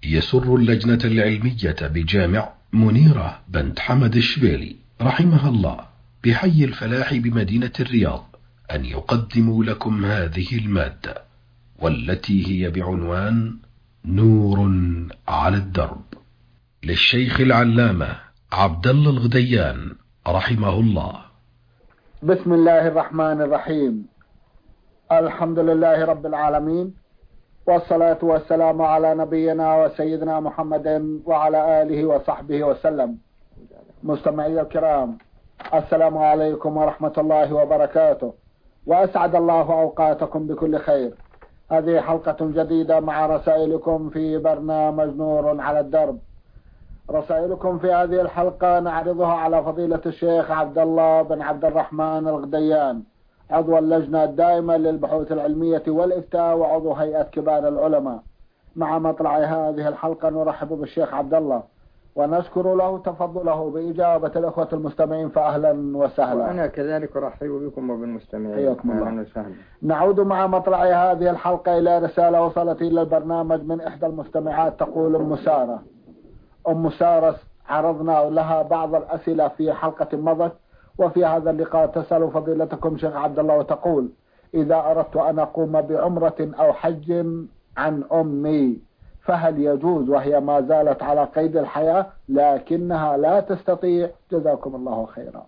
يسر اللجنة العلمية بجامع منيرة بنت حمد الشبيلي رحمها الله بحي الفلاح بمدينة الرياض أن يقدموا لكم هذه المادة، والتي هي بعنوان نور على الدرب، للشيخ العلامة عبد الله الغديان رحمه الله. بسم الله الرحمن الرحيم. الحمد لله رب العالمين، والصلاة والسلام على نبينا وسيدنا محمد وعلى آله وصحبه وسلم. مستمعي الكرام، السلام عليكم ورحمة الله وبركاته، وأسعد الله أوقاتكم بكل خير. هذه حلقة جديدة مع رسائلكم في برنامج نور على الدرب. رسائلكم في هذه الحلقة نعرضها على فضيلة الشيخ عبد الله بن عبد الرحمن الغديان، عضو اللجنة الدائمة للبحوث العلمية والإفتاء وعضو هيئة كبار العلماء. مع مطلع هذه الحلقة نرحب بالشيخ عبد الله ونشكر له تفضله بإجابة الأخوة المستمعين، فأهلا وسهلا. وأنا كذلك أرحب بكم وبالمستمعين. حياكم الله. أهلا وسهلا. نعود مع مطلع هذه الحلقة إلى رسالة وصلت إلى البرنامج من إحدى المستمعات تقول: أم سارة عرضنا لها بعض الأسئلة في حلقة مضت، وفي هذا اللقاء تسأل فضيلتكم شيخ عبد الله وتقول: إذا أردت أن أقوم بعمرة أو حج عن أمي فهل يجوز وهي ما زالت على قيد الحياة لكنها لا تستطيع؟ جزاكم الله خيرا.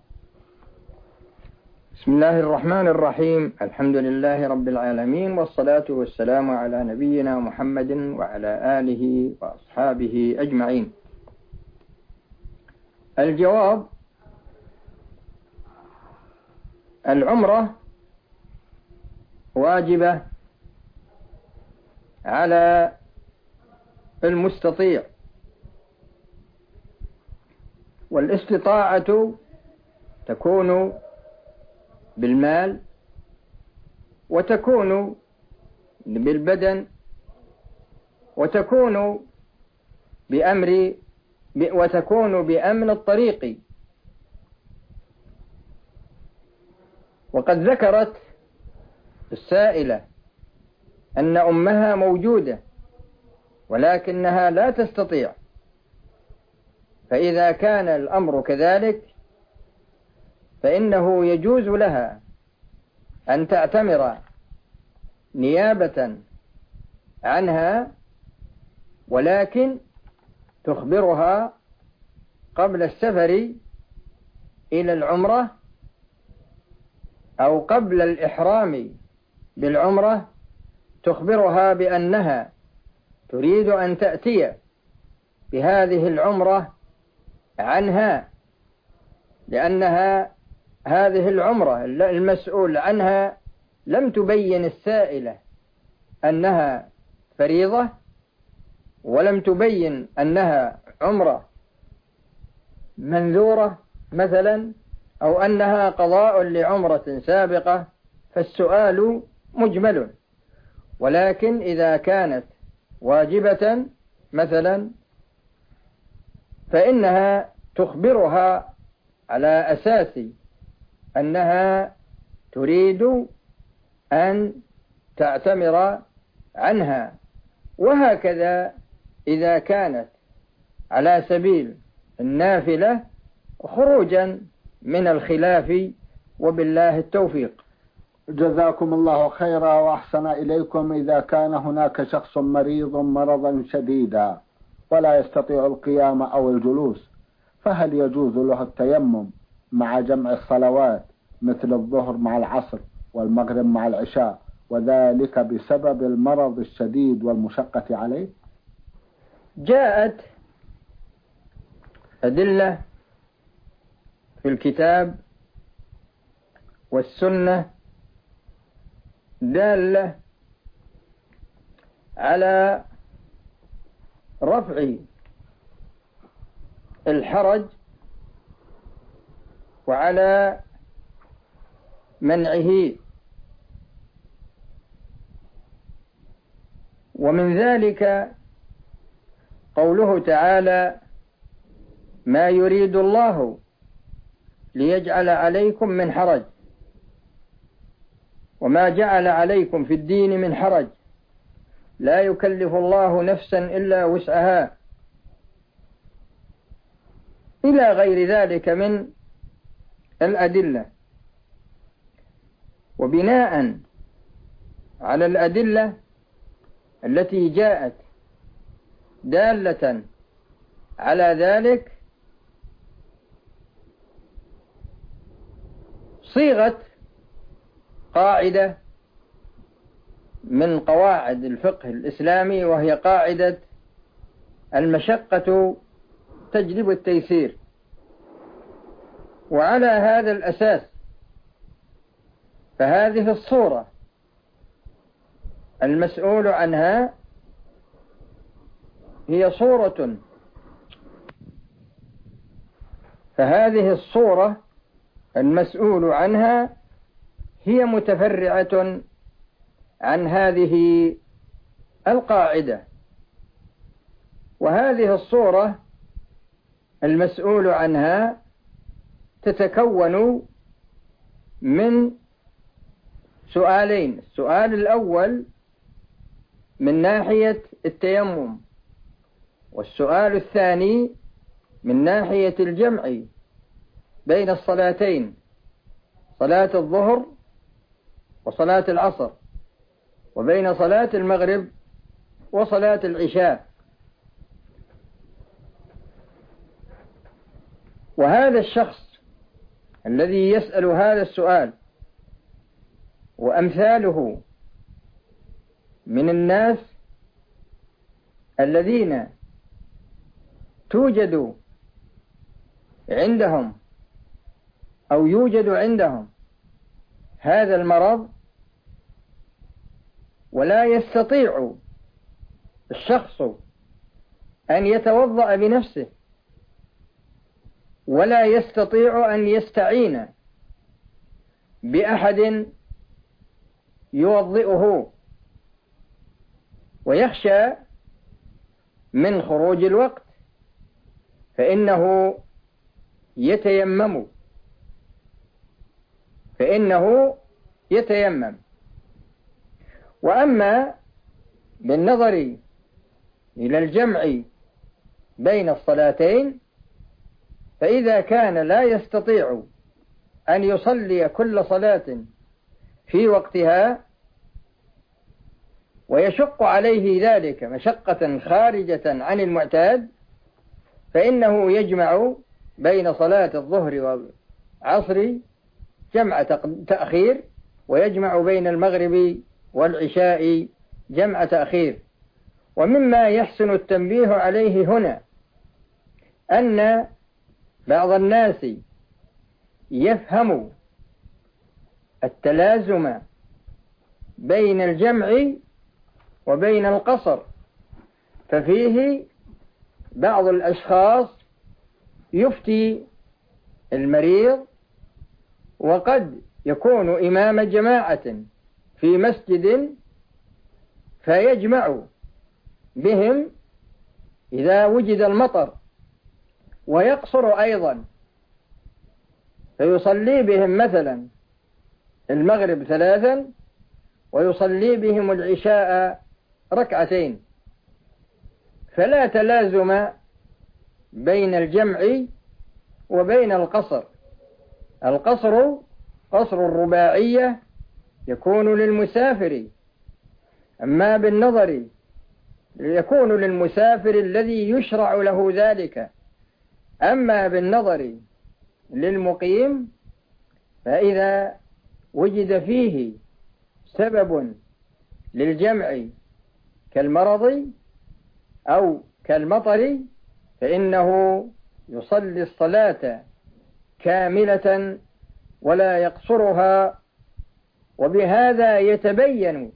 بسم الله الرحمن الرحيم. الحمد لله رب العالمين، والصلاة والسلام على نبينا محمد وعلى آله وأصحابه أجمعين. الجواب: العمرة واجبة على المستطيع، والاستطاعة تكون بالمال وتكون بالبدن وتكون بأمن الطريق. وقد ذكرت السائلة أن أمها موجودة ولكنها لا تستطيع، فإذا كان الأمر كذلك فإنه يجوز لها أن تعتمر نيابة عنها، ولكن تخبرها قبل السفر إلى العمرة أو قبل الإحرام بالعمرة، تخبرها بأنها تريد أن تأتي بهذه العمرة عنها، لأنها هذه العمرة المسؤول عنها لم تبين السائلة أنها فريضة، ولم تبين أنها عمرة منذورة مثلا، أو أنها قضاء لعمرة سابقة، فالسؤال مجمل. ولكن إذا كانت واجبة مثلا فإنها تخبرها على أساس أنها تريد أن تعتمر عنها، وهكذا إذا كانت على سبيل النافلة خروجا من الخلاف، وبالله التوفيق. جزاكم الله خيرا وأحسن إليكم. إذا كان هناك شخص مريض مرضا شديدا ولا يستطيع القيام أو الجلوس، فهل يجوز له التيمم مع جمع الصلوات مثل الظهر مع العصر والمغرب مع العشاء، وذلك بسبب المرض الشديد والمشقة عليه؟ جاءت أدلة في الكتاب والسنة دالة على رفع الحرج وعلى منعه، ومن ذلك قوله تعالى: ما يريد الله ليجعل عليكم من حرج وما جعل عليكم في الدين من حرج لا يكلف الله نفسا إلا وسعها، إلى غير ذلك من الأدلة. وبناء على الأدلة التي جاءت دالة على ذلك صيغت قاعدة من قواعد الفقه الإسلامي، وهي قاعدة المشقة تجلب التيسير. وعلى هذا الأساس فهذه الصورة المسؤول عنها هي صورة، فهذه الصورة المسؤول عنها هي متفرعة عن هذه القاعدة. وهذه الصورة المسؤول عنها تتكون من سؤالين: السؤال الأول من ناحية التيمم، والسؤال الثاني من ناحية الجمع بين الصلاتين، صلاة الظهر وصلاة العصر، وبين صلاة المغرب وصلاة العشاء. وهذا الشخص الذي يسأل هذا السؤال وأمثاله من الناس الذين توجد عندهم أو يوجد عندهم هذا المرض، ولا يستطيع الشخص أن يتوضأ بنفسه، ولا يستطيع أن يستعين بأحد يوضئه، ويخشى من خروج الوقت، فإنه يتيمم. وأما بالنظر إلى الجمع بين الصلاتين، فإذا كان لا يستطيع أن يصلي كل صلاة في وقتها ويشق عليه ذلك مشقة خارجة عن المعتاد، فإنه يجمع بين صلاة الظهر والعصر جمع تأخير، ويجمع بين المغرب والعشاء جمع تأخير. ومما يحسن التنبيه عليه هنا أن بعض الناس يفهم التلازم بين الجمع وبين القصر، ففيه بعض الأشخاص يفتي المريض وقد يكون إمام جماعة في مسجد، فيجمع بهم إذا وجد المطر، ويقصر أيضا، فيصلي بهم مثلا المغرب 3 ويصلي بهم العشاء 2 فلا تلازم بين الجمع وبين القصر. القصر قصر الرباعية يكون للمسافر، أما بالنظر يكون للمسافر الذي يشرع له ذلك. أما بالنظر للمقيم فإذا وجد فيه سبب للجمع كالمرض أو كالمطر فإنه يصلي الصلاة كاملة ولا يقصرها. وبهذا يتبين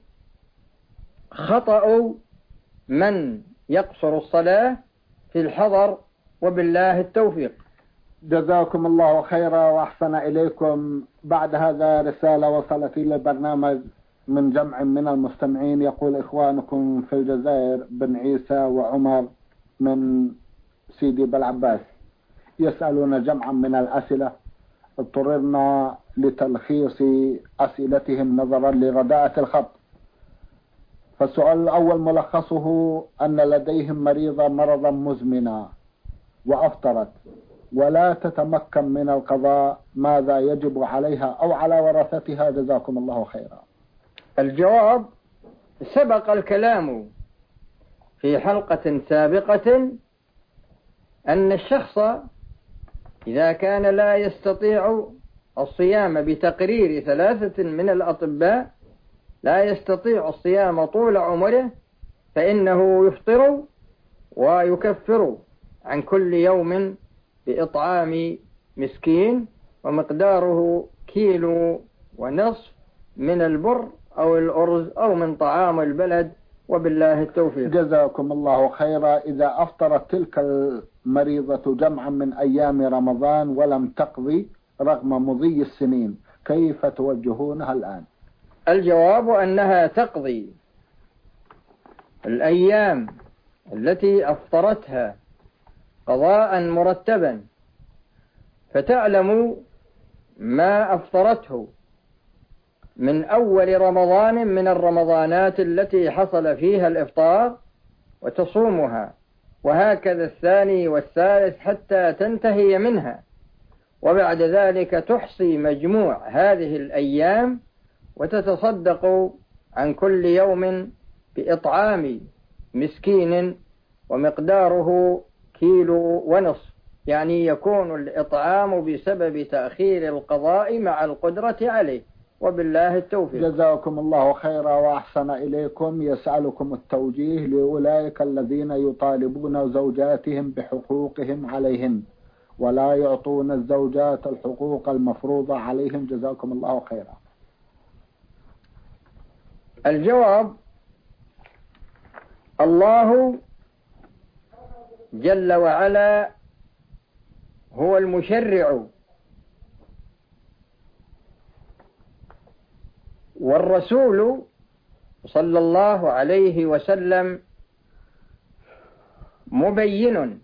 خطأ من يقصر الصلاة في الحضر، وبالله التوفيق. جزاكم الله خيرا وأحسن إليكم. بعد هذا رسالة وصلت إلى البرنامج من جمع من المستمعين، يقول: إخوانكم في الجزائر بن عيسى وعمر من سيدي بالعباس يسألون جمعا من الأسئلة، اضطررنا لتلخيص أسئلتهم نظرا لرداءة الخط، فالسؤال الأول ملخصه أن لديهم مريضة مرضا مزمنا وأفطرت ولا تتمكن من القضاء، ماذا يجب عليها أو على ورثتها؟ جزاكم الله خيرا. الجواب: سبق الكلام في حلقة سابقة أن الشخص إذا كان لا يستطيع الصيام بتقرير 3 من الأطباء، لا يستطيع الصيام طول عمره، فإنه يفطر ويكفر عن كل يوم بإطعام مسكين، ومقداره 1.5 كيلو من البر أو الأرز أو من طعام البلد، وبالله التوفيق. جزاكم الله خيرا. إذا أفطرت تلك المريضة جمعا من أيام رمضان ولم تقضي رغم مضي السنين، كيف توجهونها الآن؟ الجواب أنها تقضي الأيام التي أفطرتها قضاء مرتبا، فتعلم ما أفطرته من أول رمضان من الرمضانات التي حصل فيها الإفطار وتصومها، وهكذا الثاني والثالث حتى تنتهي منها، وبعد ذلك تحصي مجموع هذه الأيام وتتصدق عن كل يوم بإطعام مسكين ومقداره 1.5 كيلو، يعني يكون الإطعام بسبب تأخير القضاء مع القدرة عليه، وبالله التوفيق. جزاكم الله خيرا وأحسن إليكم. يسألكم التوجيه لأولئك الذين يطالبون زوجاتهم بحقوقهم عليهن ولا يعطون الزوجات الحقوق المفروضة عليهم، جزاكم الله خيرا. الجواب: الله جل وعلا هو المشرع، والرسول صلى الله عليه وسلم مبين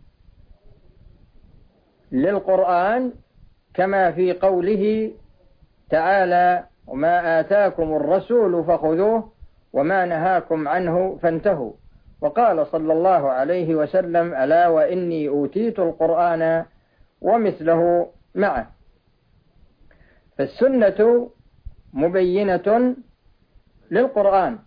للقرآن، كما في قوله تعالى: وما آتاكم الرسول فخذوه وما نهاكم عنه فانتهوا. وقال صلى الله عليه وسلم: ألا وإني أوتيت القرآن ومثله معه. فالسنة مبينة للقرآن،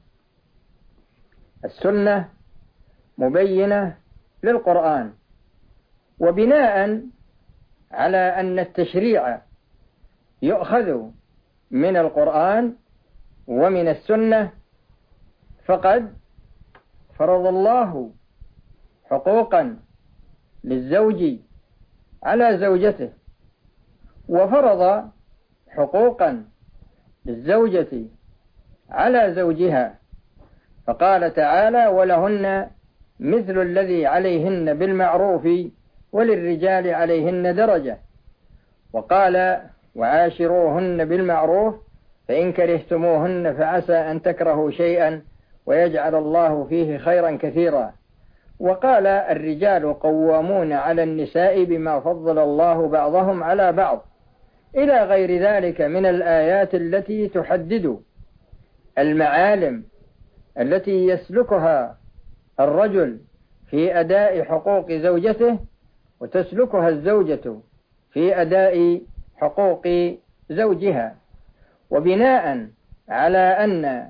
السنة مبينة للقرآن، وبناء على أن التشريع يؤخذ من القرآن ومن السنة، فقد فرض الله حقوقا للزوج على زوجته، وفرض حقوقا للزوجة على زوجها، فقال تعالى: ولهن مثل الذي عليهن بالمعروف وللرجال عليهن درجة. وقال: وعاشروهن بالمعروف فإن كرهتموهن فعسى أن تكرهوا شيئا ويجعل الله فيه خيرا كثيرا. وقال: الرجال قوامون على النساء بما فضل الله بعضهم على بعض، إلى غير ذلك من الآيات التي تحدد المعالم التي يسلكها الرجل في أداء حقوق زوجته، وتسلكها الزوجة في أداء حقوق زوجها. وبناء على أن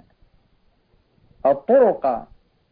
الطرق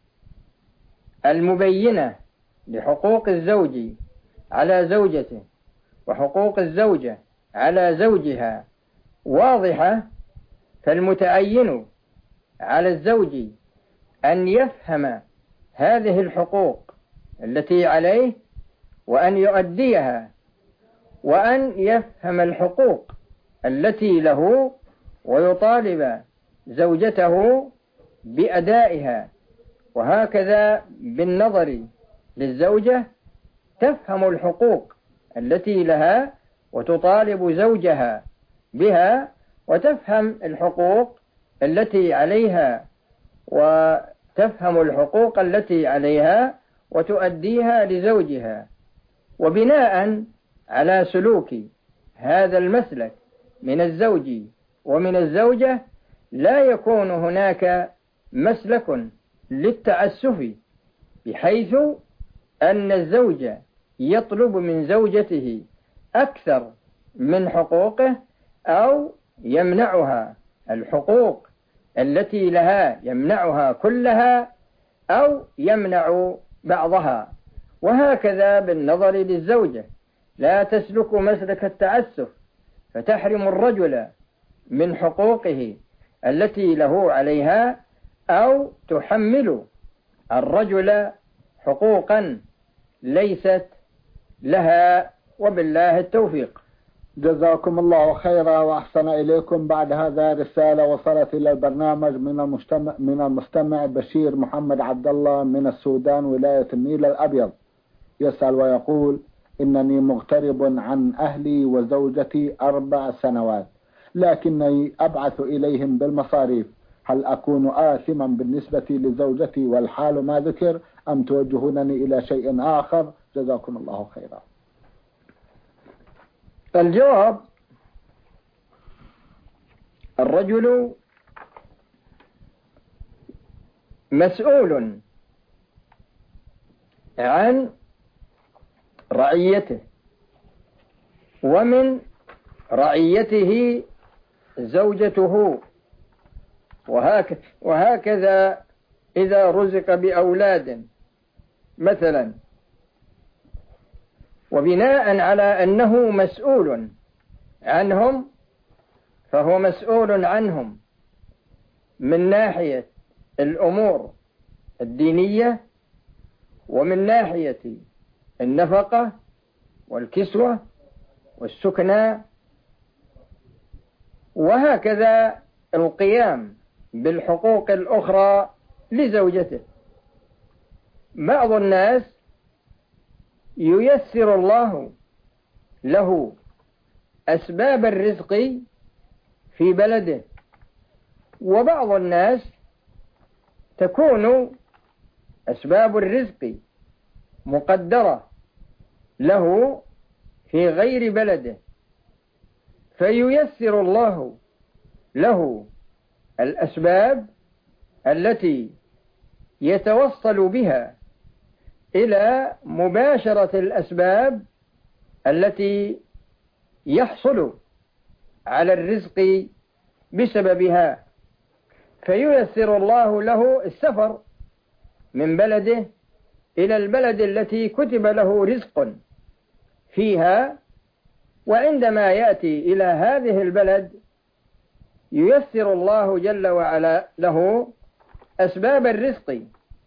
المبينة لحقوق الزوج على زوجته وحقوق الزوجة على زوجها واضحة، فالمتعين على الزوج أن يفهم هذه الحقوق التي عليه وأن يؤديها، وأن يفهم الحقوق التي له ويطالب زوجته بأدائها. وهكذا بالنظر للزوجة تفهم الحقوق التي لها وتطالب زوجها بها، وتفهم الحقوق التي عليها وتفهم الحقوق التي عليها وتؤديها لزوجها. وبناء على سلوك هذا المسلك من الزوج ومن الزوجة لا يكون هناك مسلك للتعسف، بحيث أن الزوج يطلب من زوجته أكثر من حقوقه، أو يمنعها الحقوق التي لها يمنعها كلها، أو يمنع بعضها. وهكذا بالنظر للزوجة، لا تسلك مسلك التعسف فتحرم الرجل من حقوقه التي له عليها، أو تحمل الرجل حقوقا ليست لها، وبالله التوفيق. جزاكم الله خيرا وأحسن إليكم. بعد هذا رسالة وصلت إلى البرنامج من المستمع بشير محمد عبد الله من السودان، ولاية النيل الأبيض، يسأل ويقول: إنني مغترب عن أهلي وزوجتي 4 سنوات، لكني أبعث إليهم بالمصاريف، هل أكون آثما بالنسبة لزوجتي والحال ما ذكر، أم توجهونني إلى شيء آخر؟ جزاكم الله خيرا. الجواب: الرجل مسؤول عن رعيته، ومن رعيته زوجته، وهكذا إذا رزق بأولاد مثلا، وبناء على أنه مسؤول عنهم فهو مسؤول عنهم من ناحية الأمور الدينية، ومن ناحية النفقة والكسوة والسكنى، وهكذا القيام بالحقوق الأخرى لزوجته. بعض الناس ييسر الله له أسباب الرزق في بلده، وبعض الناس تكون أسباب الرزق مقدرة له في غير بلده، فييسر الله له الأسباب التي يتوصل بها إلى مباشرة الأسباب التي يحصل على الرزق بسببها، فييسر الله له السفر من بلده إلى البلد التي كتب له رزق فيها، وعندما يأتي إلى هذه البلد ييسر الله جل وعلا له أسباب الرزق،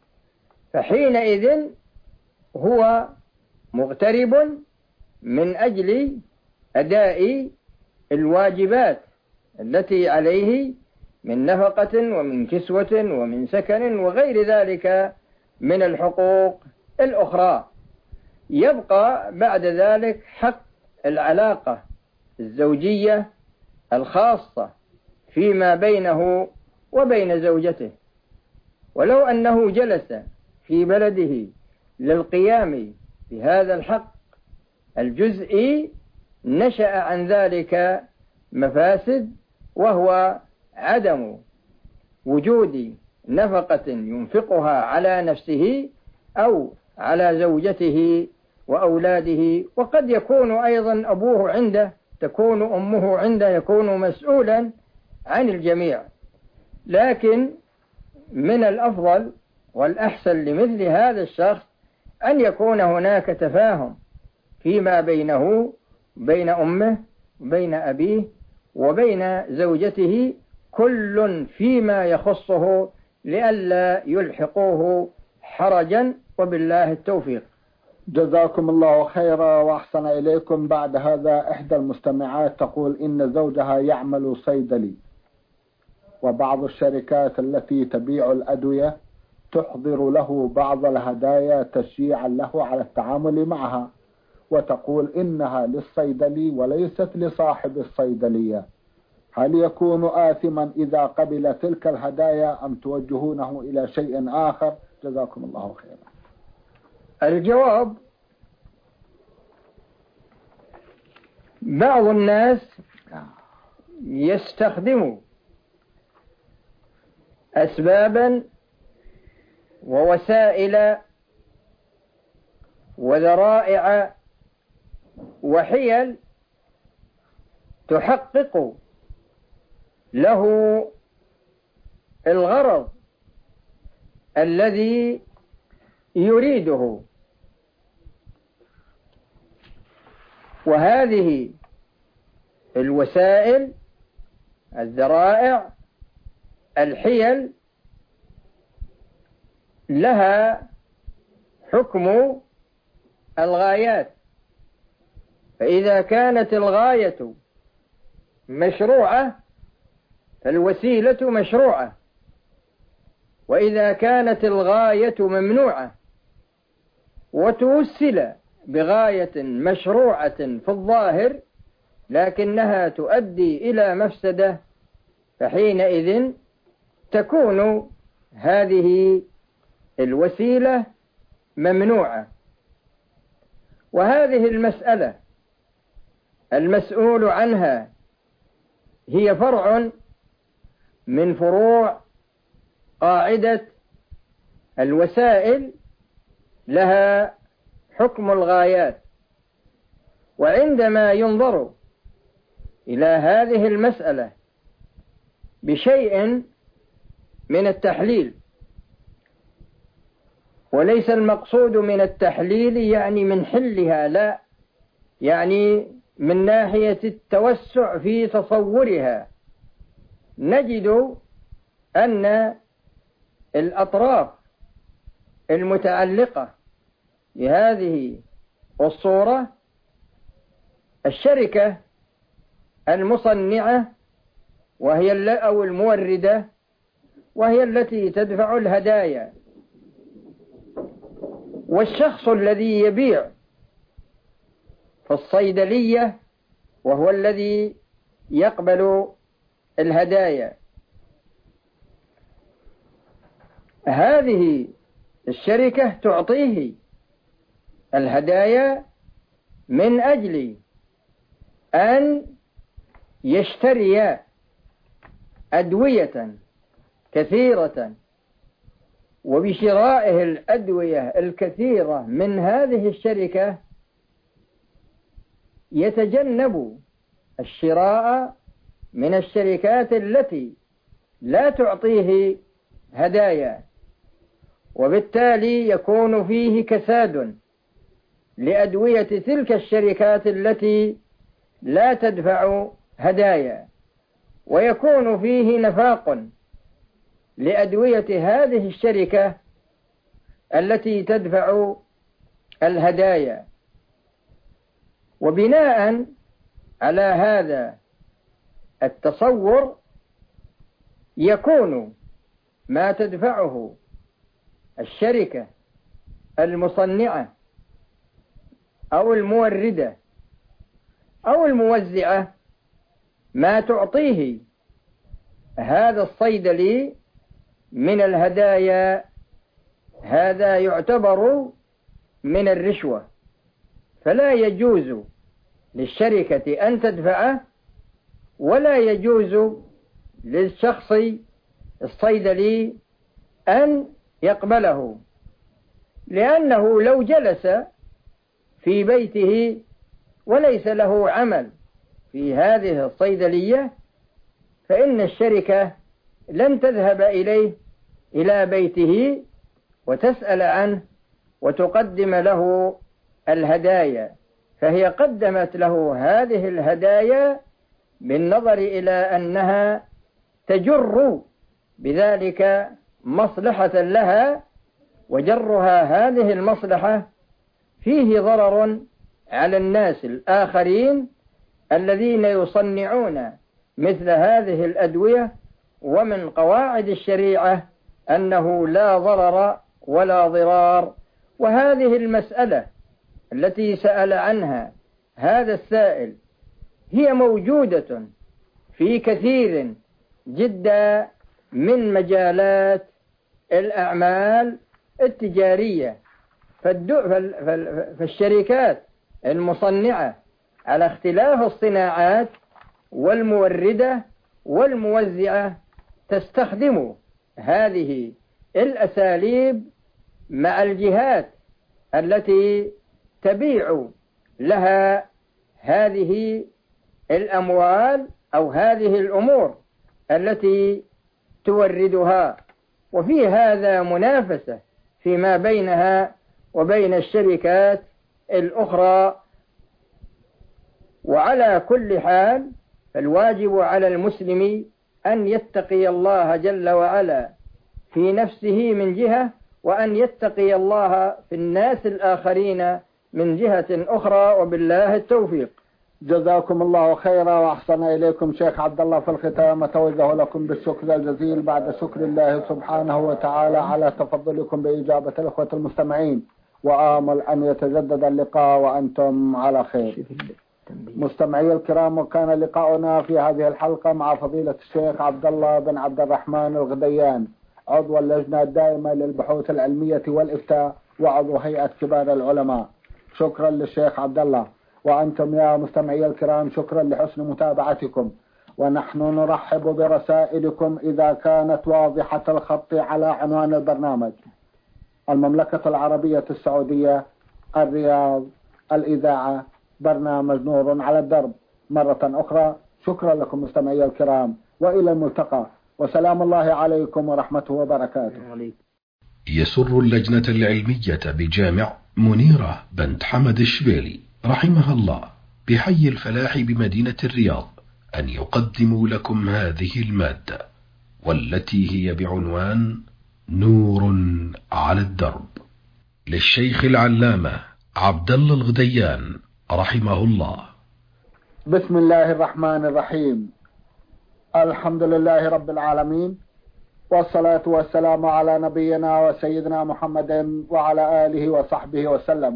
فحينئذ هو مغترب من أجل أداء الواجبات التي عليه من نفقة ومن كسوة ومن سكن وغير ذلك من الحقوق الأخرى. يبقى بعد ذلك حق العلاقة الزوجية الخاصة فيما بينه وبين زوجته، ولو أنه جلس في بلده للقيام بهذا الحق الجزئي نشأ عن ذلك مفاسد، وهو عدم وجود نفقة ينفقها على نفسه أو على زوجته وأولاده، وقد يكون أيضا أبوه عنده، تكون أمه عنده، يكون مسؤولا عن الجميع. لكن من الأفضل والأحسن لمثل هذا الشخص أن يكون هناك تفاهم فيما بينه وبين أمه وبين أبيه وبين زوجته، كل فيما يخصه، لئلا يلحقوه حرجا، وبالله التوفيق. جزاكم الله خيرا وأحسن إليكم. بعد هذا إحدى المستمعات تقول إن زوجها يعمل صيدلي، وبعض الشركات التي تبيع الأدوية تحضر له بعض الهدايا تشجيعا له على التعامل معها، وتقول إنها للصيدلي وليست لصاحب الصيدلية، هل يكون آثما إذا قبل تلك الهدايا أم توجهونه إلى شيء آخر؟ جزاكم الله خيرا. الجواب: بعض الناس يستخدم أسبابا ووسائل وذرائع وحيل تحقق له الغرض الذي يريده. وهذه الوسائل، الذرائع، الحيل، لها حكم الغايات. فإذا كانت الغاية مشروعة فالوسيلة مشروعة، وإذا كانت الغاية ممنوعة وتوسل بغاية مشروعة في الظاهر لكنها تؤدي إلى مفسدة فحينئذ تكون هذه الوسيلة ممنوعة. وهذه المسألة المسؤول عنها هي فرع من فروع قاعدة الوسائل لها حكم الغايات. وعندما ينظر إلى هذه المسألة بشيء من التحليل، وليس المقصود من التحليل يعني من حلها، لا، يعني من ناحية التوسع في تصورها، نجد أن الأطراف المتعلقة بهذه الصورة الشركة المصنعة أو الموردة، وهي التي تدفع الهدايا، والشخص الذي يبيع في الصيدلية وهو الذي يقبل الهدايا. هذه الشركة تعطيه الهدايا من أجل أن يشتري أدوية كثيرة، وبشرائه الأدوية الكثيرة من هذه الشركة يتجنب الشراء من الشركات التي لا تعطيه هدايا، وبالتالي يكون فيه كساد لأدوية تلك الشركات التي لا تدفع هدايا، ويكون فيه نفاق لأدوية هذه الشركة التي تدفع الهدايا. وبناء على هذا التصور يكون ما تدفعه الشركة المصنعة أو الموردة أو الموزعة ما تعطيه هذا الصيدلي من الهدايا، هذا يعتبر من الرشوة، فلا يجوز للشركة أن تدفعه، ولا يجوز للشخص الصيدلي أن يقبله، لأنه لو جلس في بيته وليس له عمل في هذه الصيدلية فإن الشركة لن تذهب إليه إلى بيته وتسأل عنه وتقدم له الهدايا، فهي قدمت له هذه الهدايا بالنظر إلى أنها تجر بذلك مصلحة لها، وجرها هذه المصلحة فيه ضرر على الناس الآخرين الذين يصنعون مثل هذه الأدوية. ومن قواعد الشريعة أنه لا ضرر ولا ضرار. وهذه المسألة التي سأل عنها هذا السائل هي موجودة في كثير جدا من مجالات الأعمال التجارية، فالشركات المصنعة على اختلاف الصناعات والموردة والموزعة تستخدم هذه الأساليب مع الجهات التي تبيع لها هذه الأموال أو هذه الأمور التي توردها، وفي هذا منافسة فيما بينها وبين الشركات الأخرى. وعلى كل حال فالواجب على المسلم أن يتقي الله جل وعلا في نفسه من جهة، وأن يتقي الله في الناس الآخرين من جهة أخرى، وبالله التوفيق. جزاكم الله خيرا وأحسن إليكم شيخ عبد الله. في الختام أتوجه لكم بالشكر الجزيل بعد شكر الله سبحانه وتعالى على تفضلكم بإجابة الأخوة المستمعين، وآمل أن يتجدد اللقاء وأنتم على خير. مستمعي الكرام، وكان لقاؤنا في هذه الحلقة مع فضيلة الشيخ عبد الله بن عبد الرحمن الغديان، عضو اللجنة الدائمة للبحوث العلمية والإفتاء وعضو هيئة كبار العلماء. شكرا للشيخ عبد الله. وأنتم يا مستمعي الكرام شكرا لحسن متابعتكم، ونحن نرحب برسائلكم إذا كانت واضحة الخط على عنوان البرنامج: المملكة العربية السعودية، الرياض، الإذاعة، برنامج نور على الدرب. مرة أخرى شكرا لكم مستمعي الكرام، وإلى الملتقى، وسلام الله عليكم ورحمته وبركاته. يسر اللجنة العلمية بجامع منيرة بنت حمد الشبيلي رحمها الله بحي الفلاح بمدينة الرياض أن يقدموا لكم هذه المادة، والتي هي بعنوان نور على الدرب، للشيخ العلامة عبد الله الغديان رحمه الله. بسم الله الرحمن الرحيم. الحمد لله رب العالمين، والصلاة والسلام على نبينا وسيدنا محمد وعلى آله وصحبه وسلم.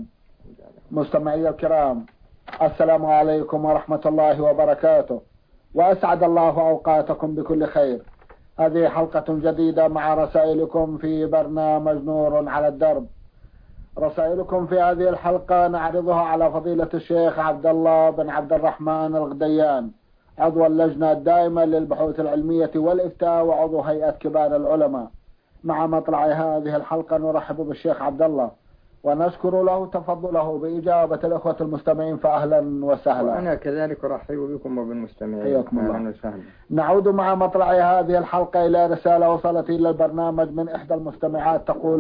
مستمعي الكرام، السلام عليكم ورحمة الله وبركاته، وأسعد الله أوقاتكم بكل خير. هذه حلقة جديدة مع رسائلكم في برنامج نور على الدرب. رسائلكم في هذه الحلقة نعرضها على فضيلة الشيخ عبد الله بن عبد الرحمن الغديان، عضو اللجنة الدائمة للبحوث العلمية والإفتاء وعضو هيئة كبار العلماء. مع مطلع هذه الحلقة نرحب بالشيخ عبد الله ونشكر له تفضله بإجابة الأخوة المستمعين، فأهلا وسهلا. وأنا كذلك أرحب بكم وبالمستمعين. حياكم الله. نعود مع مطلع هذه الحلقة إلى رسالة وصلت إلى البرنامج من إحدى المستمعات تقول: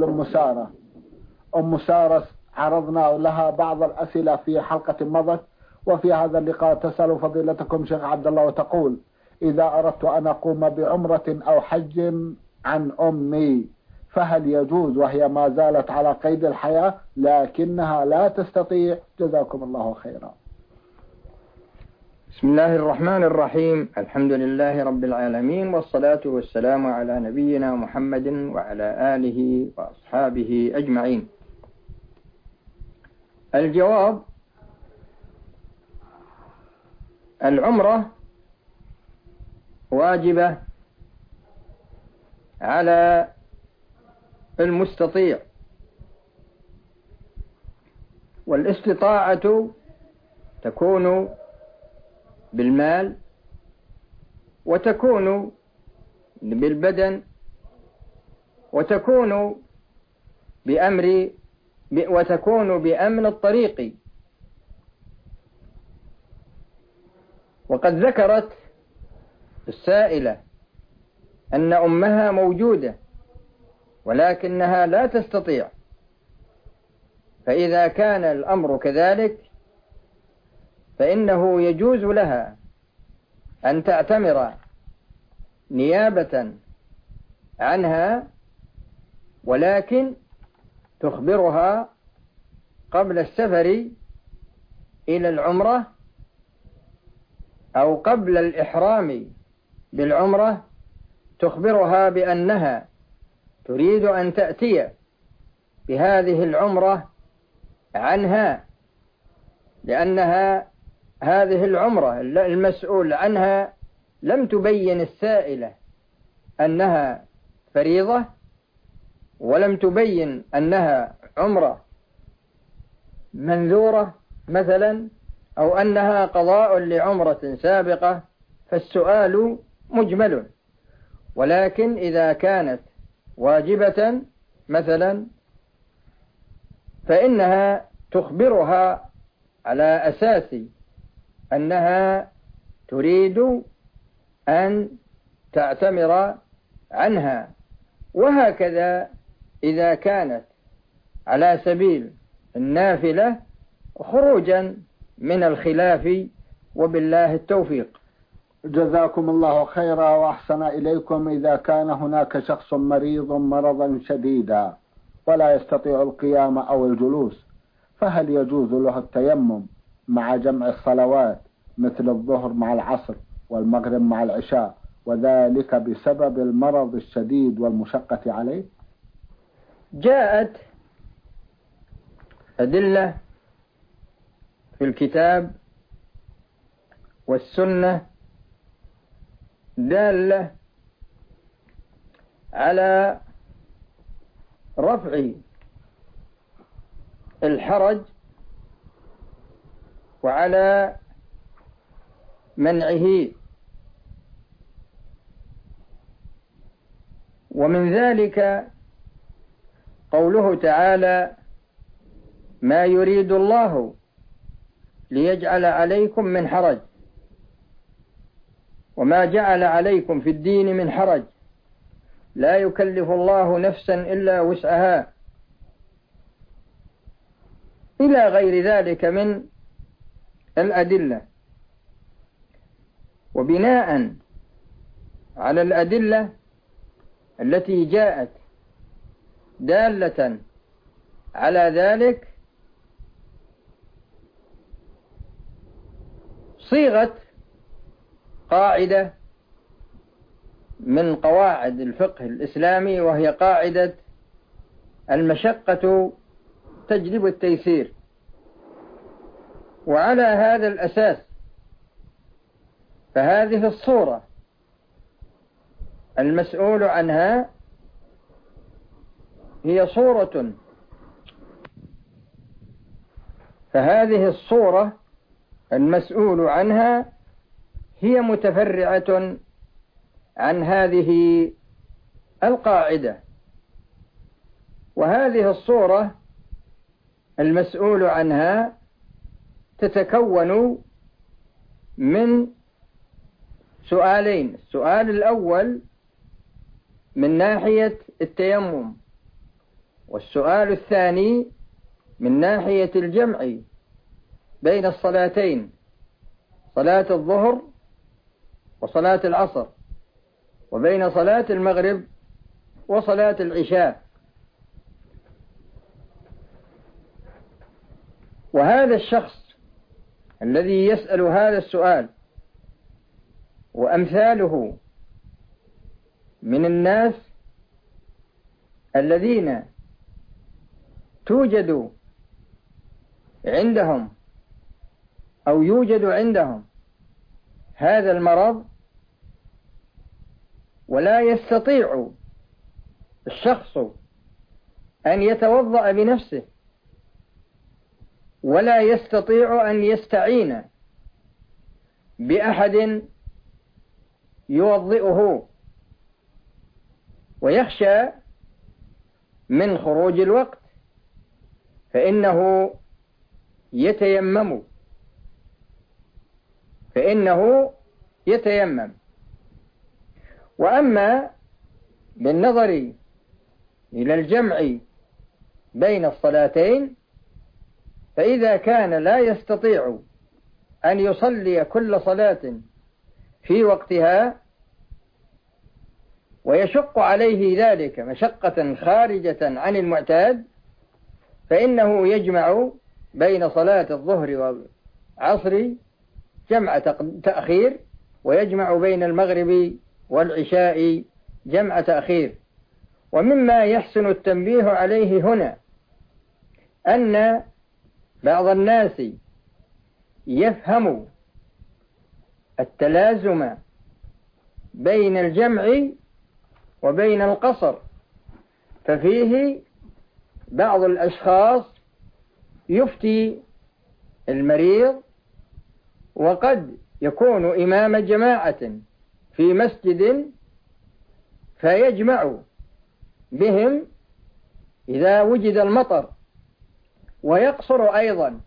أم سارة عرضنا لها بعض الأسئلة في حلقة مضت، وفي هذا اللقاء تسأل فضيلتكم شيخ عبد الله وتقول: إذا أردت أن أقوم بعمرة أو حج عن أمي فهل يجوز وهي ما زالت على قيد الحياة لكنها لا تستطيع؟ جزاكم الله خيرا. بسم الله الرحمن الرحيم. الحمد لله رب العالمين، والصلاة والسلام على نبينا محمد وعلى آله وأصحابه أجمعين. الجواب: العمرة واجبة على المستطيع، والاستطاعة تكون بالمال، وتكون بالبدن، وتكون بأمن الطريق. وقد ذكرت السائلة أن أمها موجودة ولكنها لا تستطيع، فإذا كان الأمر كذلك فإنه يجوز لها أن تعتمر نيابة عنها، ولكن تخبرها قبل السفر إلى العمرة أو قبل الإحرام بالعمرة، تخبرها بأنها تريد أن تأتي بهذه العمرة عنها، لأنها هذه العمرة المسؤول عنها لم تبين السائلة أنها فريضة، ولم تبين أنها عمرة منذورة مثلا، أو أنها قضاء لعمرة سابقة، فالسؤال مجمل. ولكن إذا كانت واجبة مثلا، فإنها تخبرها على أساس أنها تريد أن تعتمر عنها. وهكذا إذا كانت على سبيل النافلة خروجا من الخلاف، وبالله التوفيق. جزاكم الله خيرا وأحسن إليكم. إذا كان هناك شخص مريض مرضا شديدا ولا يستطيع القيام أو الجلوس، فهل يجوز له التيمم مع جمع الصلوات مثل الظهر مع العصر والمغرب مع العشاء، وذلك بسبب المرض الشديد والمشقة عليه؟ جاءت أدلة في الكتاب والسنة دالة على رفع الحرج وعلى منعه. ومن ذلك قوله تعالى: ما يريد الله ليجعل عليكم من حرج وما جعل عليكم في الدين من حرج لا يكلف الله نفسا إلا وسعها، إلى غير ذلك من الأدلة. وبناء على الأدلة التي جاءت دالة على ذلك صيغت قاعدة من قواعد الفقه الإسلامي، وهي قاعدة المشقة تجلب التيسير. وعلى هذا الأساس فهذه الصورة المسؤول عنها هي صورة فهذه الصورة المسؤول عنها هي متفرعة عن هذه القاعدة. وهذه الصورة المسؤول عنها تتكون من سؤالين: السؤال الأول من ناحية التيمم، والسؤال الثاني من ناحية الجمع بين الصلاتين، صلاة الظهر وصلاة العصر، وبين صلاة المغرب وصلاة العشاء. وهذا الشخص الذي يسأل هذا السؤال وأمثاله من الناس الذين توجد عندهم أو يوجد عندهم هذا المرض، ولا يستطيع الشخص أن يتوضأ بنفسه، ولا يستطيع أن يستعين بأحد يوضئه، ويخشى من خروج الوقت، فإنه يتيمم. وأما بالنظر إلى الجمع بين الصلاتين، فإذا كان لا يستطيع أن يصلي كل صلاة في وقتها ويشق عليه ذلك مشقة خارجة عن المعتاد، فإنه يجمع بين صلاة الظهر والعصر جمع تأخير، ويجمع بين المغرب والعشاء جمع تأخير. ومما يحسن التنبيه عليه هنا أن بعض الناس يفهم التلازم بين الجمع وبين القصر، ففيه بعض الأشخاص يفتي المريض وقد يكون إمام جماعة في مسجد، فيجمع بهم إذا وجد المطر، ويقصر أيضا،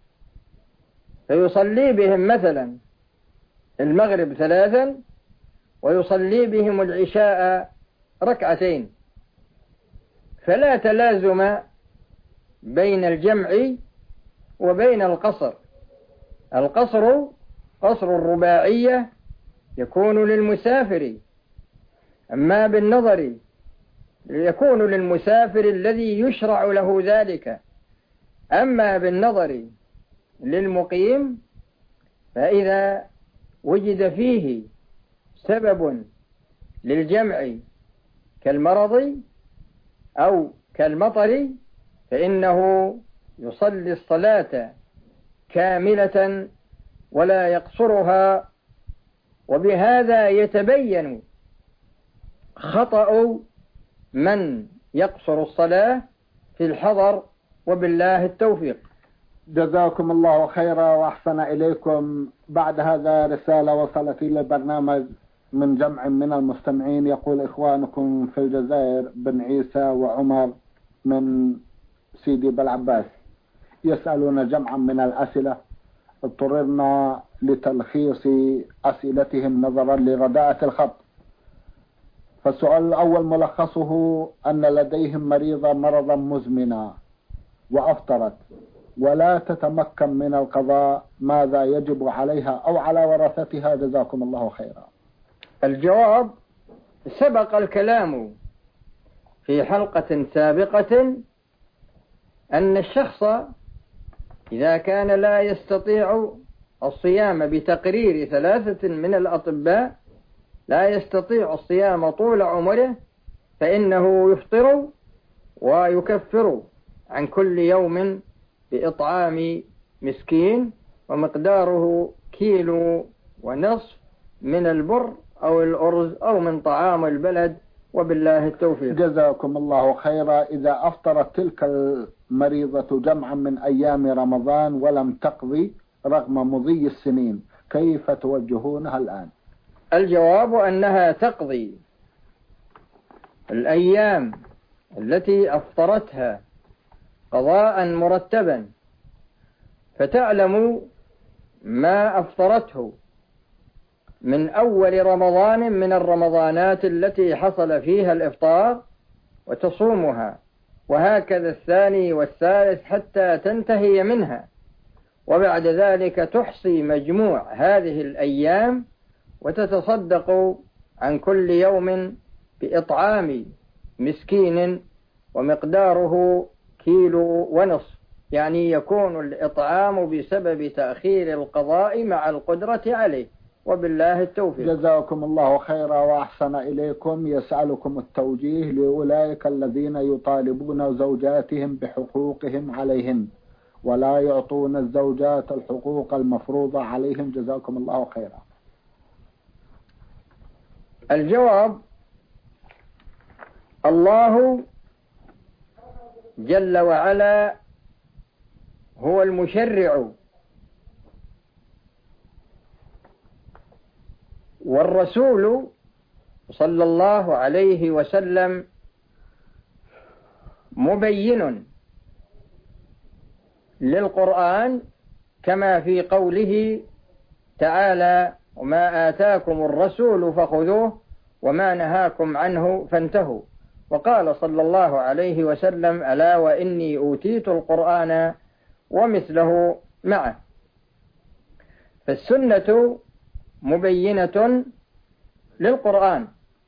فيصلي بهم مثلا المغرب 3 ويصلي بهم العشاء 2 فلا تلازم بين الجمع وبين القصر. القصر قصر الرباعية يكون للمسافر، أما بالنظر يكون للمسافر الذي يشرع له ذلك، أما بالنظر للمقيم فإذا وجد فيه سبب للجمع كالمرض أو كالمطر فإنه يصلي الصلاة كاملة ولا يقصرها. وبهذا يتبين خطأ من يقصر الصلاة في الحضر، وبالله التوفيق. جزاكم الله خيرا وأحسن إليكم. بعد هذا رسالة وصلت إلى البرنامج من جمع من المستمعين، يقول إخوانكم في الجزائر بن عيسى وعمر من سيدي بالعباس يسألون جمعا من الأسئلة، اضطررنا لتلخيص أسئلتهم نظرا لرداءة الخط. فالسؤال الأول ملخصه أن لديهم مريضة مرضا مزمنا وأفطرت ولا تتمكن من القضاء، ماذا يجب عليها أو على ورثتها؟ جزاكم الله خيرا. الجواب سبق الكلام في حلقة سابقة أن الشخص إذا كان لا يستطيع الصيام بتقرير 3 من الأطباء، لا يستطيع الصيام طول عمره، فإنه يفطر ويكفر عن كل يوم بإطعام مسكين، ومقداره 1.5 كيلو من البر أو الأرز أو من طعام البلد، وبالله التوفيق. جزاكم الله خيرا. إذا أفطرت تلك المريضة جمعا من أيام رمضان ولم تقضي رغم مضي السنين، كيف توجهونها الآن؟ الجواب أنها تقضي الأيام التي أفطرتها قضاء مرتبا، فتعلم ما أفطرته من أول رمضان من الرمضانات التي حصل فيها الإفطار وتصومها، وهكذا الثاني والثالث حتى تنتهي منها، وبعد ذلك تحصي مجموع هذه الأيام وتتصدق عن كل يوم بإطعام مسكين ومقداره 1.5 كيلو، يعني يكون الإطعام بسبب تأخير القضاء مع القدرة عليه، وبالله التوفيق. جزاكم الله خيرا وأحسن إليكم. يسألكم التوجيه لأولئك الذين يطالبون زوجاتهم بحقوقهم عليهن ولا يعطون الزوجات الحقوق المفروضة عليهم، جزاكم الله خيرا. الجواب: الله جل وعلا هو المشرع، والرسول صلى الله عليه وسلم مبين للقرآن، كما في قوله تعالى: وما آتاكم الرسول فخذوه وما نهاكم عنه فانتهوا. وقال صلى الله عليه وسلم: ألا وإني أوتيت القرآن ومثله معه. فالسنة مبينة للقرآن،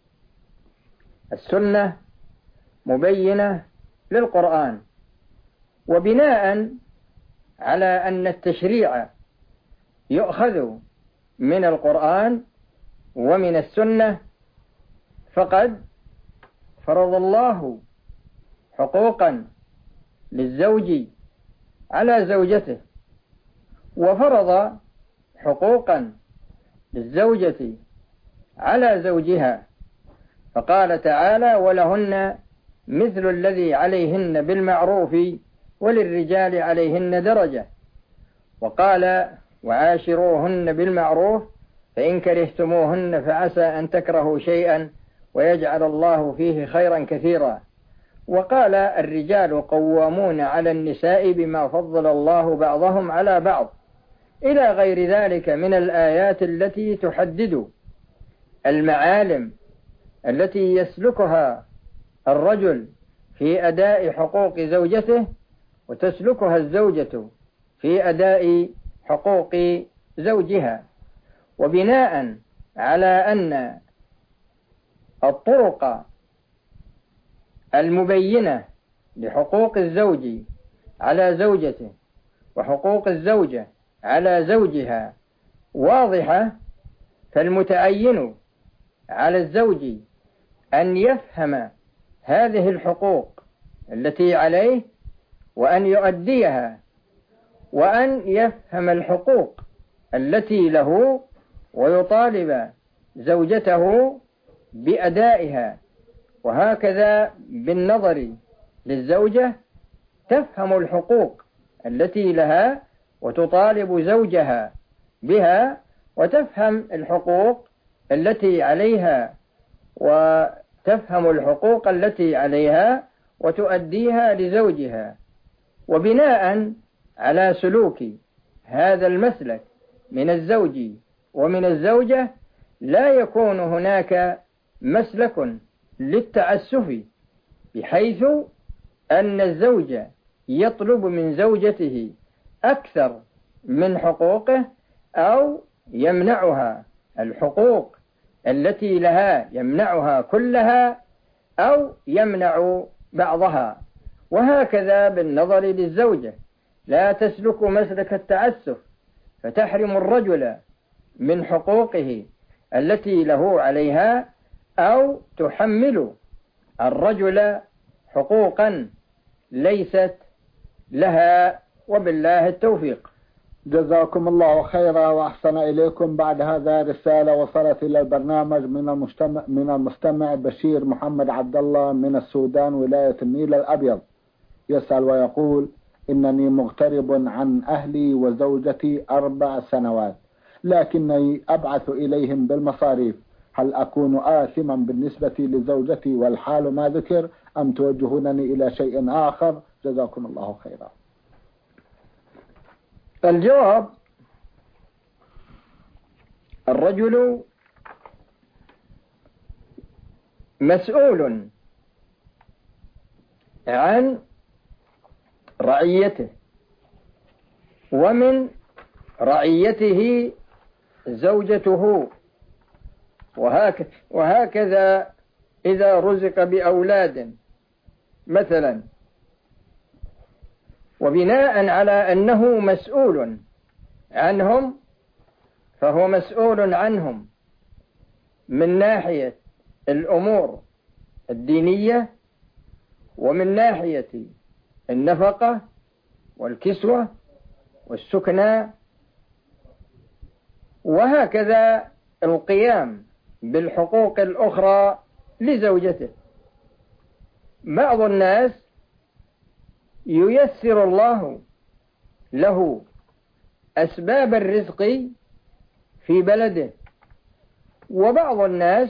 السنة مبينة للقرآن، وبناء على أن التشريع يؤخذ من القرآن ومن السنة، فقد فرض الله حقوقا للزوج على زوجته، وفرض حقوقا للزوجة على زوجها، فقال تعالى: ولهن مثل الذي عليهن بالمعروف وللرجال عليهن درجة. وقال: وعاشروهن بالمعروف فإن كرهتموهن فعسى أن تكرهوا شيئا ويجعل الله فيه خيرا كثيرا. وقال الرجال قوامون على النساء بما فضل الله بعضهم على بعض، إلى غير ذلك من الآيات التي تحدد المعالم التي يسلكها الرجل في أداء حقوق زوجته، وتسلكها الزوجة في أداء حقوق زوجها. وبناء على أن الطرق المبينة لحقوق الزوج على زوجته وحقوق الزوجة على زوجها واضحة، فالمتعين على الزوج أن يفهم هذه الحقوق التي عليه وأن يؤديها، وأن يفهم الحقوق التي له ويطالب زوجته بأدائها. وهكذا بالنظر للزوجة تفهم الحقوق التي لها وتطالب زوجها بها، وتفهم الحقوق التي عليها وتفهم الحقوق التي عليها وتؤديها لزوجها. وبناء على سلوك هذا المسلك من الزوج ومن الزوجة لا يكون هناك مسلك للتعسف، بحيث أن الزوج يطلب من زوجته أكثر من حقوقه أو يمنعها الحقوق التي لها، يمنعها كلها أو يمنع بعضها. وهكذا بالنظر للزوجة لا تسلك مسلك التعسف فتحرم الرجل من حقوقه التي له عليها، أو تحمل الرجل حقوقا ليست لها. وبالله التوفيق. جزاكم الله خيرا وأحسن إليكم. بعد هذا رسالة وصلت إلى البرنامج من المستمع بشير محمد عبد الله من السودان ولاية النيل الأبيض، يسأل ويقول: إنني مغترب عن أهلي وزوجتي 4 سنوات، لكنني أبعث إليهم بالمصاريف، هل أكون آثما بالنسبة لزوجتي والحال ما ذكر، أم توجهونني إلى شيء آخر؟ جزاكم الله خيرا. الجواب: الرجل مسؤول عن رعيته، ومن رعيته زوجته، وهكذا إذا رزق بأولاد مثلا، وبناء على أنه مسؤول عنهم فهو مسؤول عنهم من ناحية الأمور الدينية، ومن ناحية النفقة والكسوة والسكنى، وهكذا القيام بالحقوق الأخرى لزوجته. بعض الناس ييسر الله له أسباب الرزق في بلده، وبعض الناس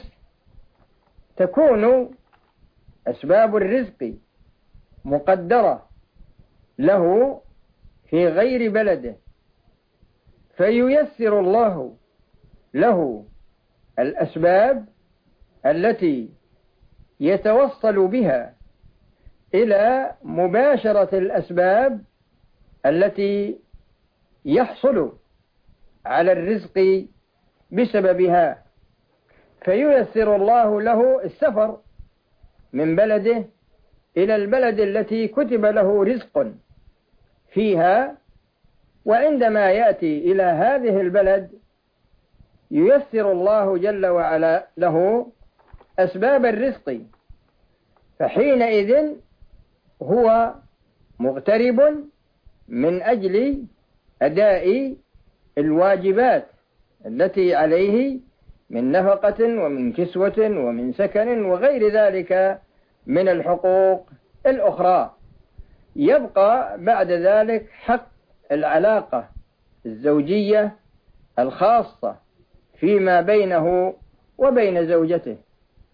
تكون أسباب الرزق مقدرة له في غير بلده، فييسر الله له الأسباب التي يتوصل بها إلى مباشرة الأسباب التي يحصل على الرزق بسببها، فييسر الله له السفر من بلده إلى البلد التي كتب له رزق فيها، وعندما يأتي إلى هذه البلد ييسر الله جل وعلا له أسباب الرزق، فحينئذ هو مغترب من أجل أداء الواجبات التي عليه من نفقة ومن كسوة ومن سكن وغير ذلك من الحقوق الأخرى. يبقى بعد ذلك حق العلاقة الزوجية الخاصة فيما بينه وبين زوجته،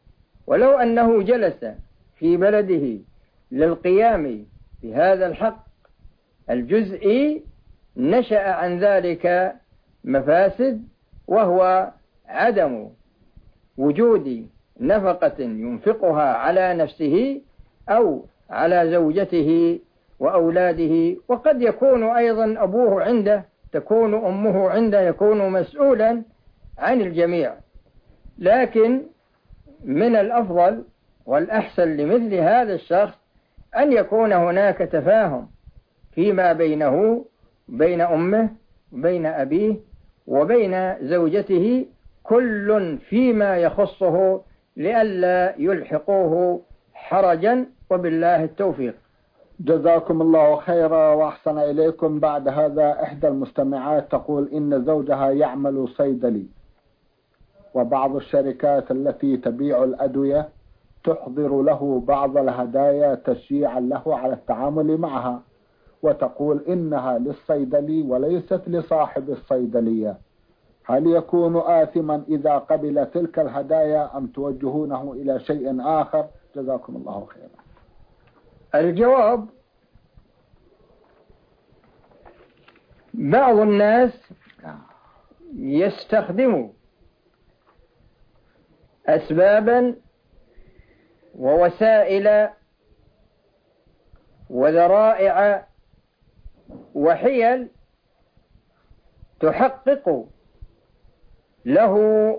ولو أنه جلس في بلده للقيام بهذا الحق الجزئي نشأ عن ذلك مفاسد، وهو عدم وجود نفقة ينفقها على نفسه أو على زوجته وأولاده، وقد يكون أيضا أبوه عنده، تكون أمه عنده، يكون مسؤولا عن الجميع. لكن من الأفضل والأحسن لمثل هذا الشخص أن يكون هناك تفاهم فيما بينه وبين أمه وبين أبيه وبين زوجته، كل فيما يخصه، لئلا يلحقوه حرجا، وبالله التوفيق. جزاكم الله خيرا وأحسن إليكم. بعد هذا إحدى المستمعات تقول إن زوجها يعمل صيدلي، وبعض الشركات التي تبيع الأدوية تحضر له بعض الهدايا تشجيعا له على التعامل معها، وتقول إنها للصيدلي وليست لصاحب الصيدلية. هل يكون آثما إذا قبل تلك الهدايا أم توجهونه إلى شيء آخر؟ جزاكم الله خيرا. الجواب: بعض الناس يستخدم أسبابا ووسائل وذرائع وحيل تحقق له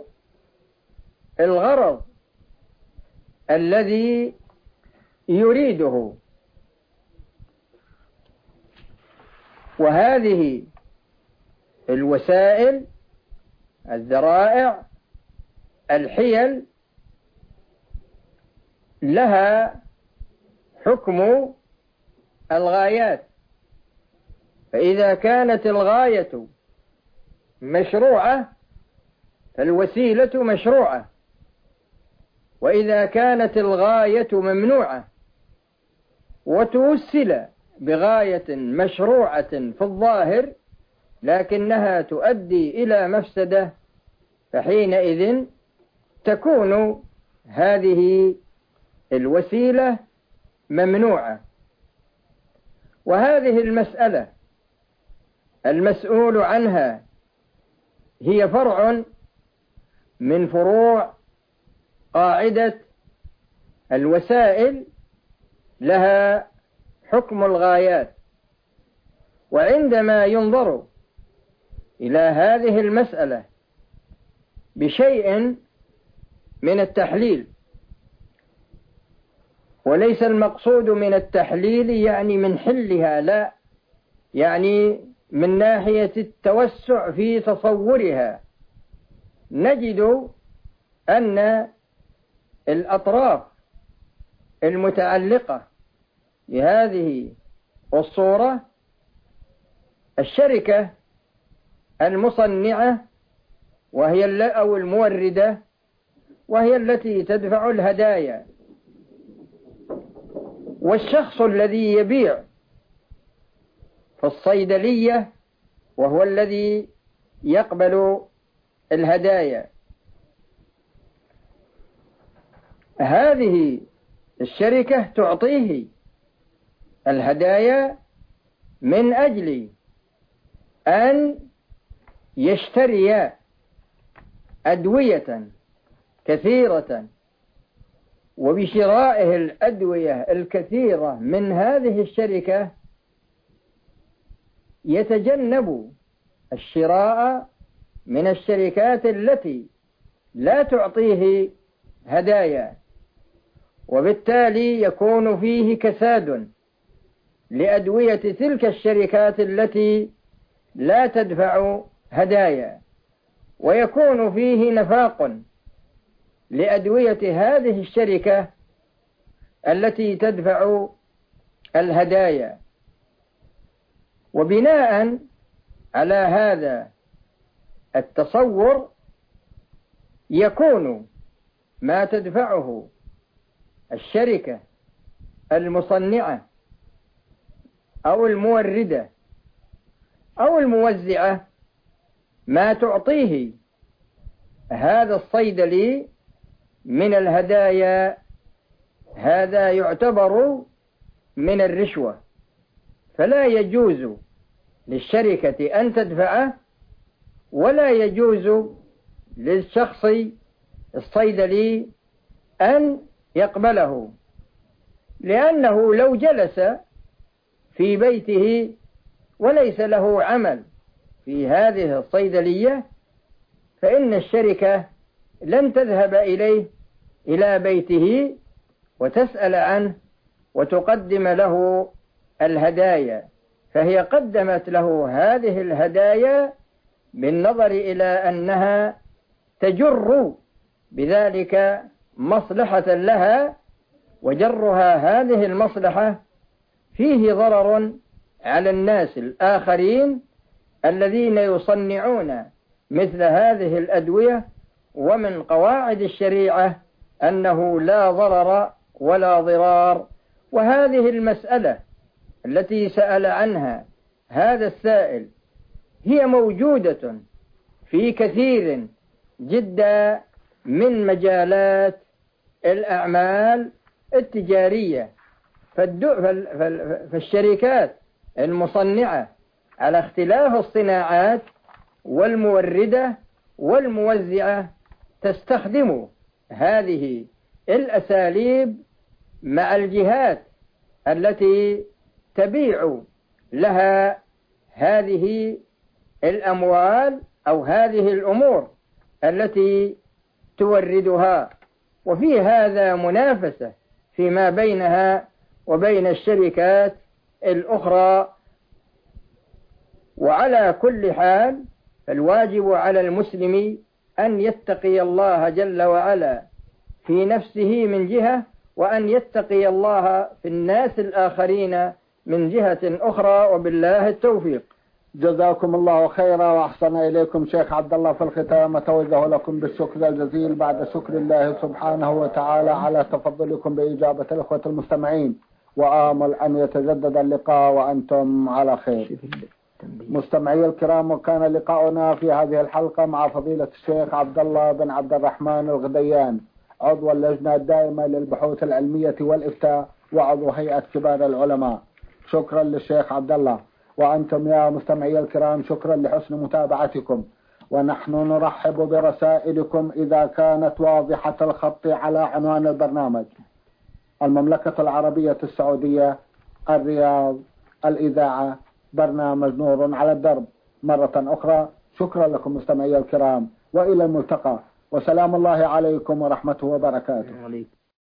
الغرض الذي يريده، وهذه الوسائل، الذرائع، الحيل، لها حكم الغايات. فإذا كانت الغاية مشروعة فالوسيلة مشروعة، وإذا كانت الغاية ممنوعة وتوسل بغاية مشروعة في الظاهر لكنها تؤدي إلى مفسدة، فحينئذ تكون هذه الوسيلة ممنوعة. وهذه المسألة المسؤول عنها هي فرع من فروع قاعدة الوسائل لها حكم الغايات. وعندما ينظر إلى هذه المسألة بشيء من التحليل، وليس المقصود من التحليل يعني من حلها، لا، يعني من ناحية التوسع في تصورها، نجد أن الأطراف المتعلقة بهذه الصورة الشركة المصنعة أو الموردة، وهي التي تدفع الهدايا، والشخص الذي يبيع في الصيدلية وهو الذي يقبل الهدايا. هذه الشركة تعطيه الهدايا من أجل أن يشتري أدوية كثيرة، وبشرائه الأدوية الكثيرة من هذه الشركة يتجنب الشراء من الشركات التي لا تعطيه هدايا، وبالتالي يكون فيه كساد لأدوية تلك الشركات التي لا تدفع هدايا، ويكون فيه نفاق لأدوية هذه الشركة التي تدفع الهدايا. وبناء على هذا التصور يكون ما تدفعه الشركة المصنعة أو الموردة أو الموزعة ما تعطيه هذا الصيدلي من الهدايا هذا يعتبر من الرشوة، فلا يجوز للشركة أن تدفعه، ولا يجوز للشخص الصيدلي أن يقبله، لأنه لو جلس في بيته وليس له عمل في هذه الصيدلية فإن الشركة لن تذهب إليه إلى بيته وتسأل عنه وتقدم له الهدايا، فهي قدمت له هذه الهدايا بالنظر إلى أنها تجر بذلك مصلحة لها، وجرها هذه المصلحة فيه ضرر على الناس الآخرين الذين يصنعون مثل هذه الأدوية. ومن قواعد الشريعة أنه لا ضرر ولا ضرار. وهذه المسألة التي سأل عنها هذا السائل هي موجودة في كثير جدا من مجالات الأعمال التجارية، فالشركات المصنعة على اختلاف الصناعات والموردة والموزعة تستخدم هذه الأساليب مع الجهات التي تبيع لها هذه الأموال أو هذه الأمور التي توردها، وفي هذا منافسة فيما بينها وبين الشركات الأخرى. وعلى كل حال فالواجب على المسلم أن يتقي الله جل وعلا في نفسه من جهة، وأن يتقي الله في الناس الآخرين من جهة أخرى، وبالله التوفيق. جزاكم الله خيرا وأحسن إليكم شيخ عبد الله. في الختام أتوجه لكم بالشكر الجزيل بعد شكر الله سبحانه وتعالى على تفضلكم بإجابة الأخوة المستمعين، وآمل أن يتجدد اللقاء وأنتم على خير. مستمعي الكرام، وكان لقاؤنا في هذه الحلقة مع فضيلة الشيخ عبد الله بن عبد الرحمن الغديان، عضو اللجنة الدائمة للبحوث العلمية والإفتاء وعضو هيئة كبار العلماء. شكرا للشيخ عبد الله. وأنتم يا مستمعي الكرام شكرا لحسن متابعتكم، ونحن نرحب برسائلكم إذا كانت واضحة الخط على عنوان البرنامج: المملكة العربية السعودية، الرياض، الإذاعة، برنامج نور على الدرب. مرة أخرى شكرا لكم مستمعي الكرام، وإلى الملتقى، وسلام الله عليكم ورحمته وبركاته.